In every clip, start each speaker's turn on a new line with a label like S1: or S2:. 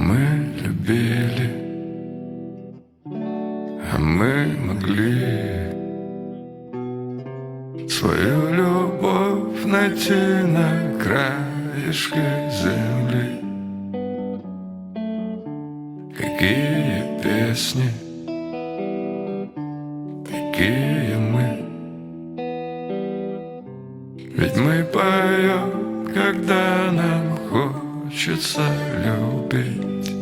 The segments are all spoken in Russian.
S1: Мы любили, а мы могли свою любовь найти на краешке земли. Какие песни, такие мы. Ведь мы поем, когда нам хочется любить.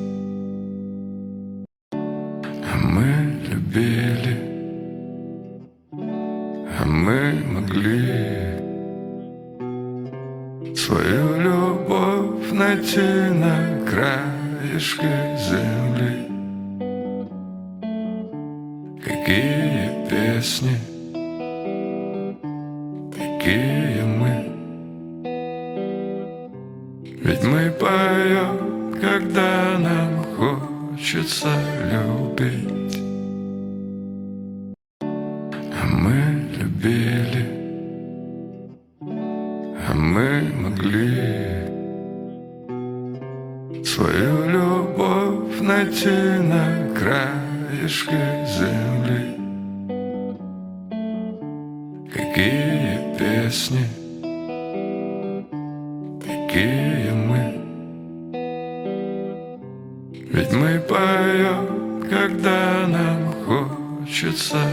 S1: А мы любили, а мы могли свою любовь найти на краешке земли. Какие песни, такие мы. Ведь мы поем, когда нам хочется любить. А мы любили, а мы могли свою любовь найти на краешке земли. Какие песни, такие мы. Ведь мы поем, когда нам хочется